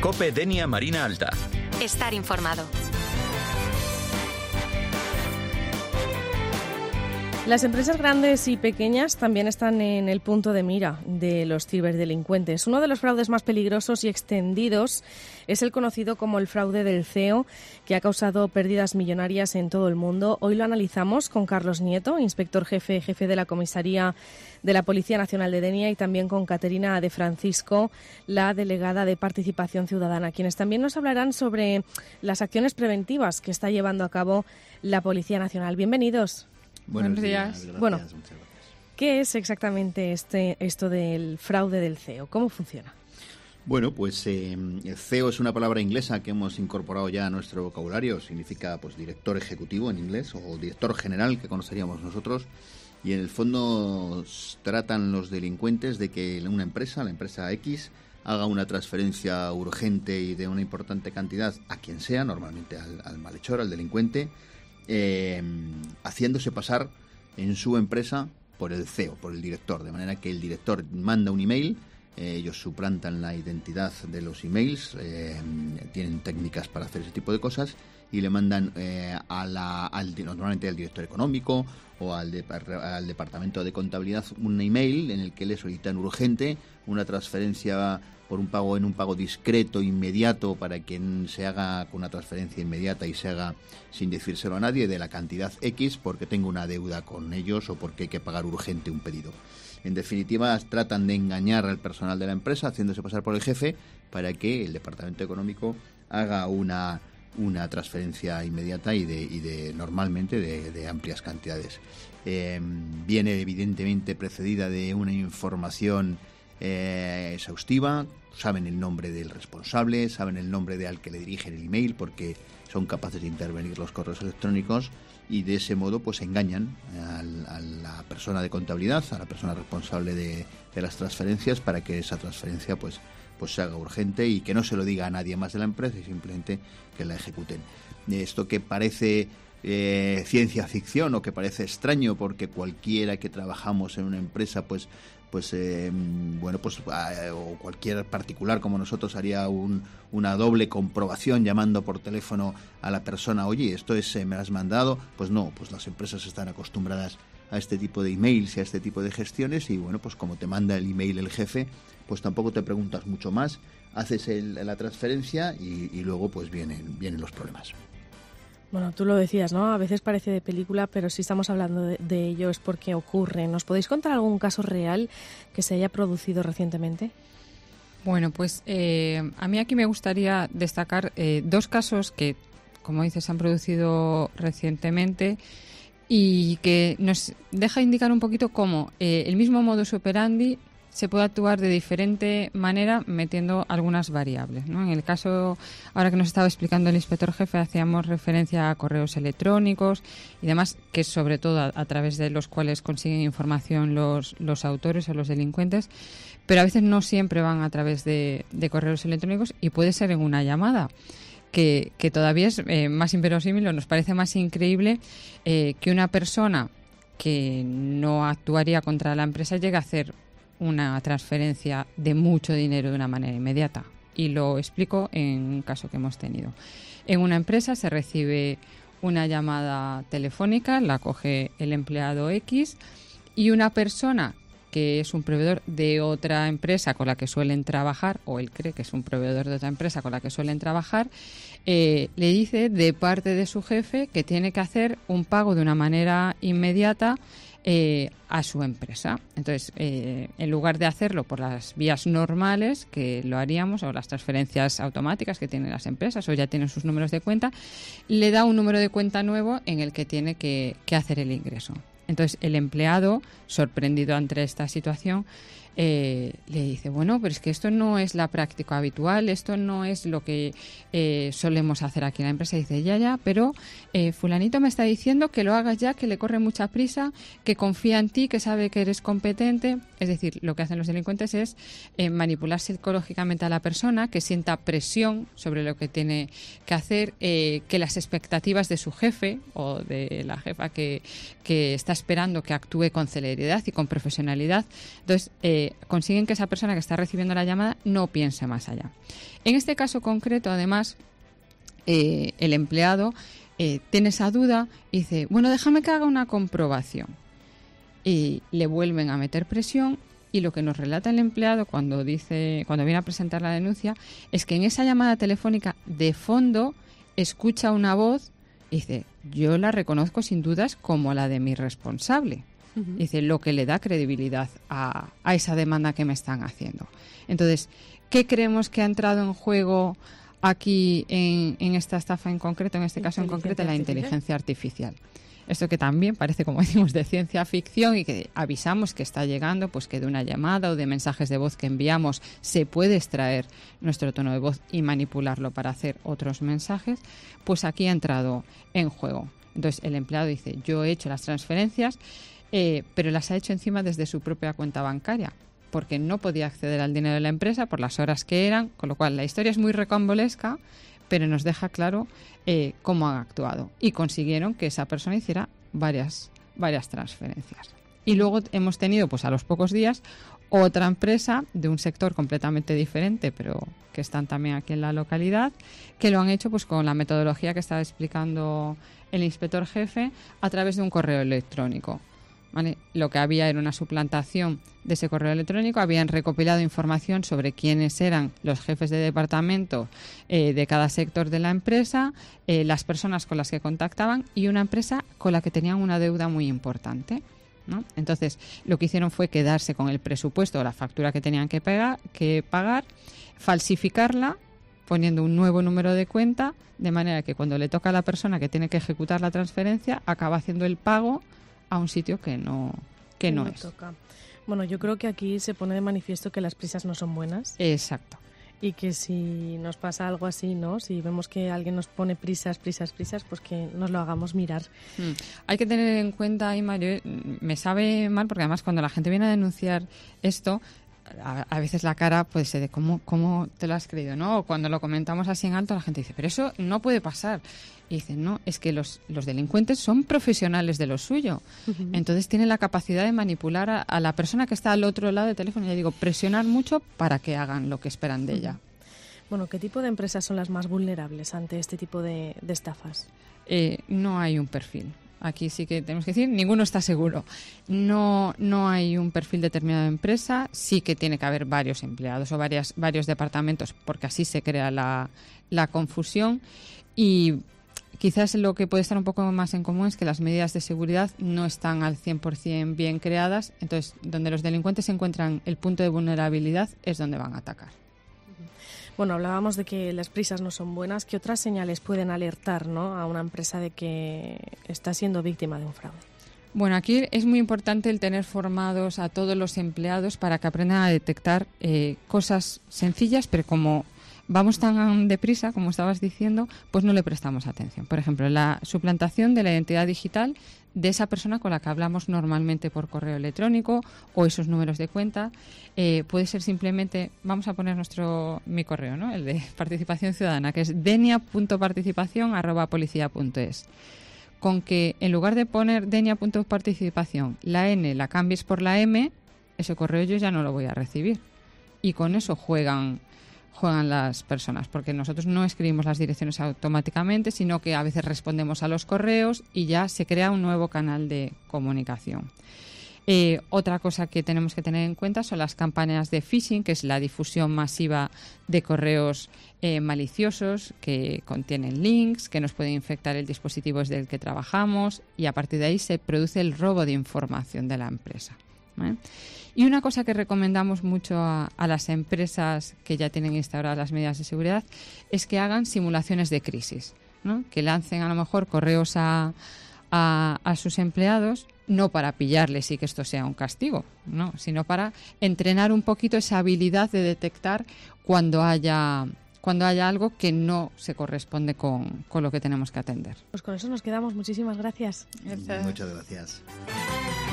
COPE Denia Marina Alta. Estar informado. Las empresas grandes y pequeñas también están en el punto de mira de los ciberdelincuentes. Uno de los fraudes más peligrosos y extendidos es el conocido como el fraude del CEO, que ha causado pérdidas millonarias en todo el mundo. Hoy lo analizamos con Carlos Nieto, inspector jefe de la Comisaría de la Policía Nacional de Denia, y también con Caterina de Francisco, la delegada de Participación Ciudadana, quienes también nos hablarán sobre las acciones preventivas que está llevando a cabo la Policía Nacional. Bienvenidos. Buenos días. Gracias, Bueno, muchas gracias. ¿Qué es exactamente esto del fraude del CEO? ¿Cómo funciona? Bueno, pues el CEO es una palabra inglesa que hemos incorporado ya a nuestro vocabulario. Significa pues director ejecutivo en inglés, o director general, que conoceríamos nosotros. Y en el fondo tratan los delincuentes de que una empresa, la empresa X, haga una transferencia urgente y de una importante cantidad a quien sea, normalmente al malhechor, al delincuente, haciéndose pasar en su empresa por el CEO, por el director, de manera que el director manda un email, ellos suplantan la identidad de los emails, tienen técnicas para hacer ese tipo de cosas, y le mandan normalmente al director económico o al departamento de contabilidad un email en el que le solicitan urgente una transferencia por un pago discreto, inmediato, para que se haga con una transferencia inmediata y se haga sin decírselo a nadie, de la cantidad X, porque tengo una deuda con ellos o porque hay que pagar urgente un pedido. En definitiva, tratan de engañar al personal de la empresa haciéndose pasar por el jefe para que el departamento económico haga una transferencia inmediata y normalmente de amplias cantidades. Viene evidentemente precedida de una información exhaustiva. Saben el nombre del responsable, saben el nombre de al que le dirigen el email, porque son capaces de intervenir los correos electrónicos, y de ese modo pues engañan a la persona de contabilidad, a la persona responsable de las transferencias, para que esa transferencia pues se haga urgente y que no se lo diga a nadie más de la empresa, y simplemente que la ejecuten. Esto que parece ciencia ficción o que parece extraño, porque cualquiera que trabajamos en una empresa o cualquier particular como nosotros haría una doble comprobación llamando por teléfono a la persona: oye, esto me lo has mandado. Pues no, pues las empresas están acostumbradas a este tipo de emails y a este tipo de gestiones, y bueno, pues como te manda el email el jefe, pues tampoco te preguntas mucho más, haces la transferencia y luego pues vienen los problemas. Bueno, tú lo decías, ¿no? A veces parece de película, pero si estamos hablando de ello es porque ocurre. ¿Nos podéis contar algún caso real que se haya producido recientemente? Bueno, pues a mí aquí me gustaría destacar dos casos que, como dices, se han producido recientemente y que nos deja indicar un poquito cómo el mismo modus operandi se puede actuar de diferente manera metiendo algunas variables, ¿no? En el caso, ahora que nos estaba explicando el inspector jefe, hacíamos referencia a correos electrónicos y demás, que es sobre todo a través de los cuales consiguen información los autores o los delincuentes, pero a veces no siempre van a través de correos electrónicos, y puede ser en una llamada, que todavía es más inverosímil, o nos parece más increíble que una persona que no actuaría contra la empresa llegue a hacer una transferencia de mucho dinero de una manera inmediata. Y lo explico en un caso que hemos tenido. En una empresa se recibe una llamada telefónica, la coge el empleado X, y una persona que es un proveedor de otra empresa con la que suelen trabajar, o él cree que es un proveedor de otra empresa con la que suelen trabajar, le dice de parte de su jefe que tiene que hacer un pago de una manera inmediata a su empresa. Entonces, en lugar de hacerlo por las vías normales que lo haríamos, o las transferencias automáticas que tienen las empresas, o ya tienen sus números de cuenta, le da un número de cuenta nuevo en el que tiene que hacer el ingreso. Entonces, el empleado, sorprendido ante esta situación, le dice: bueno, pero es que esto no es la práctica habitual, esto no es lo que solemos hacer aquí en la empresa. Y dice: ya, pero fulanito me está diciendo que lo hagas ya, que le corre mucha prisa, que confía en ti, que sabe que eres competente. Es decir, lo que hacen los delincuentes es manipular psicológicamente a la persona, que sienta presión sobre lo que tiene que hacer, que las expectativas de su jefe o de la jefa que está esperando que actúe con celeridad y con profesionalidad. Entonces, consiguen que esa persona que está recibiendo la llamada no piense más allá. En este caso concreto, además, el empleado tiene esa duda y dice, bueno, déjame que haga una comprobación. Y le vuelven a meter presión, y lo que nos relata el empleado cuando viene a presentar la denuncia es que en esa llamada telefónica de fondo escucha una voz y dice, yo la reconozco sin dudas como la de mi responsable. Uh-huh. Dice, lo que le da credibilidad a esa demanda que me están haciendo. Entonces, ¿qué creemos que ha entrado en juego aquí en esta estafa en concreto, en este caso en concreto, la inteligencia artificial? Esto que también parece, como decimos, de ciencia ficción y que avisamos que está llegando, pues que de una llamada o de mensajes de voz que enviamos se puede extraer nuestro tono de voz y manipularlo para hacer otros mensajes, pues aquí ha entrado en juego. Entonces el empleado dice, yo he hecho las transferencias, pero las ha hecho encima desde su propia cuenta bancaria, porque no podía acceder al dinero de la empresa por las horas que eran, con lo cual la historia es muy rocambolesca, pero nos deja claro cómo han actuado y consiguieron que esa persona hiciera varias transferencias. Y luego hemos tenido, pues a los pocos días, otra empresa de un sector completamente diferente, pero que están también aquí en la localidad, que lo han hecho pues con la metodología que estaba explicando el inspector jefe a través de un correo electrónico. ¿Vale? Lo que había era una suplantación de ese correo electrónico, habían recopilado información sobre quiénes eran los jefes de departamento de cada sector de la empresa, las personas con las que contactaban y una empresa con la que tenían una deuda muy importante, ¿no? Entonces, lo que hicieron fue quedarse con el presupuesto o la factura que tenían que pagar, falsificarla, poniendo un nuevo número de cuenta, de manera que cuando le toca a la persona que tiene que ejecutar la transferencia, acaba haciendo el pago a un sitio que no es. Toca. Bueno, yo creo que aquí se pone de manifiesto que las prisas no son buenas. Exacto. Y que si nos pasa algo así, ¿no? Si vemos que alguien nos pone prisas, pues que nos lo hagamos mirar. Hay que tener en cuenta, Ima, me sabe mal porque además cuando la gente viene a denunciar esto, a veces la cara puede ser de ¿cómo te lo has creído, ¿no? O cuando lo comentamos así en alto la gente dice, pero eso no puede pasar. Y dicen, no, es que los delincuentes son profesionales de lo suyo. Uh-huh. Entonces tienen la capacidad de manipular a la persona que está al otro lado del teléfono. Y ya digo, presionar mucho para que hagan lo que esperan de ella. Bueno, ¿qué tipo de empresas son las más vulnerables ante este tipo de estafas? No hay un perfil. Aquí sí que tenemos que decir, ninguno está seguro. No hay un perfil determinado de empresa, sí que tiene que haber varios empleados o varios departamentos, porque así se crea la confusión. Y quizás lo que puede estar un poco más en común es que las medidas de seguridad no están al 100% bien creadas, entonces donde los delincuentes encuentran el punto de vulnerabilidad es donde van a atacar. Bueno, hablábamos de que las prisas no son buenas. ¿Qué otras señales pueden alertar, ¿no?, a una empresa de que está siendo víctima de un fraude? Bueno, aquí es muy importante el tener formados a todos los empleados para que aprendan a detectar cosas sencillas, pero como vamos tan deprisa, como estabas diciendo, pues no le prestamos atención. Por ejemplo, la suplantación de la identidad digital de esa persona con la que hablamos normalmente por correo electrónico o esos números de cuenta. Puede ser simplemente, vamos a poner mi correo, ¿no?, el de Participación Ciudadana, que es denia.participación@policia.es. Con que en lugar de poner denia.participación, la N la cambies por la M, ese correo yo ya no lo voy a recibir. Y con eso juegan las personas, porque nosotros no escribimos las direcciones automáticamente, sino que a veces respondemos a los correos y ya se crea un nuevo canal de comunicación. Otra cosa que tenemos que tener en cuenta son las campañas de phishing, que es la difusión masiva de correos maliciosos que contienen links, que nos pueden infectar el dispositivo desde el que trabajamos, y a partir de ahí se produce el robo de información de la empresa, ¿vale? Y una cosa que recomendamos mucho a las empresas que ya tienen instauradas las medidas de seguridad es que hagan simulaciones de crisis, ¿no? Que lancen a lo mejor correos a sus empleados, no para pillarles y que esto sea un castigo, no, sino para entrenar un poquito esa habilidad de detectar cuando haya algo que no se corresponde con lo que tenemos que atender. Pues con eso nos quedamos. Muchísimas gracias. Muchas gracias.